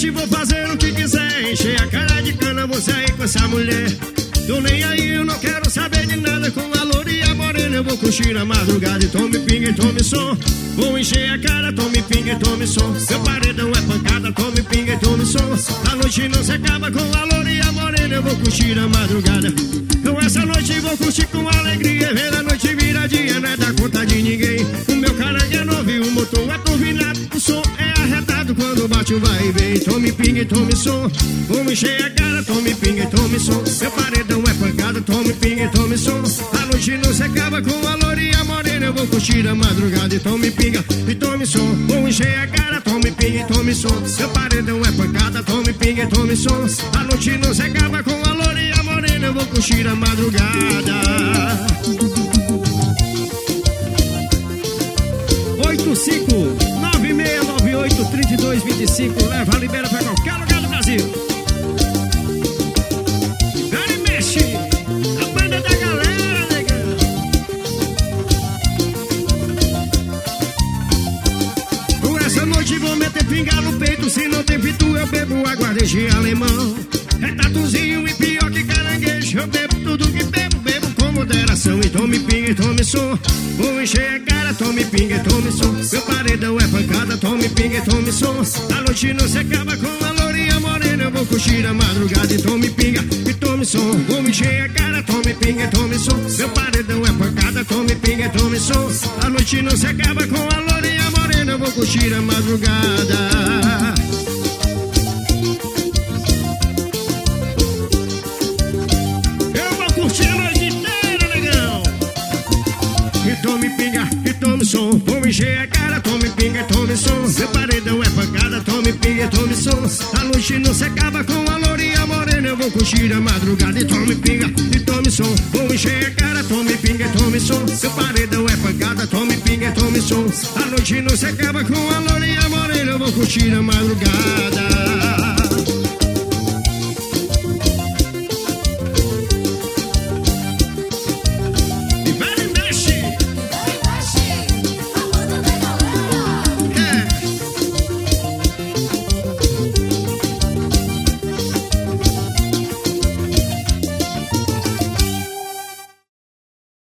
noite vou fazer o que quiser, encher a cara de cana, você aí com essa mulher. Tô nem aí, eu não quero saber de nada. Com a loura e a morena eu vou curtir a madrugada. E tome pinga e tome som. Vou encher a cara, tome pinga e tome som. Seu paredão é pancada, tome pinga e tome som. A noite não se acaba, com a loura e a morena eu vou curtir a madrugada. Eu essa noite vou curtir com alegria. Ver a noite vira dia, não é da conta de ninguém. O meu carangue é novo e o motor é turbinado. O som é arretado quando bate o vai e vem. Tome pinga e tome som. Vou encher a cara, tome pinga e tome som. Seu paredão é pancada, tome pinga e tome som. A noite não se acaba, com a loura e a morena eu vou curtir a madrugada. E tome pinga e tome som. Vou encher a cara, tome pinga e tome som. Seu paredão é pancada, tome pinga e tome som. A noite não se acaba, com a loura e a morena eu vou curtir a madrugada. 8596983225. Leva a libera pra qualquer lugar do Brasil. Libera e mexe. A banda da galera, negão. Por essa noite vou meter pinga no peito. Se não tem pitu eu bebo aguardente alemão. É tatuzinho e pior que caranguejo. Eu bebo tudo que bebo, bebo com moderação. E tome pinga e tome som. Vou encher a cara, tome pinga e tome som. Meu paredão é pancada, tome pinga e tome som. A noite não se acaba, com a loura e a morena eu vou curtir a madrugada. E tome pinga e tome som. Vou encher a cara, tome pinga e tome som. Meu paredão é pancada, tome pinga e tome som. A noite não se acaba, com a loura e a morena eu vou curtir a madrugada. Tome pinga e tome som. Vou encher a cara, tome pinga e tome som. Seu paredão é pancada, tome pinga e tome som. A noite não se acaba, com a loura e a morena eu vou curtir a madrugada. E tome pinga e tome som. Vou encher a cara, tome pinga e tome som. Seu paredão é pancada, tome pinga e tome som. A noite não se acaba, com a loura e a morena eu vou curtir a madrugada.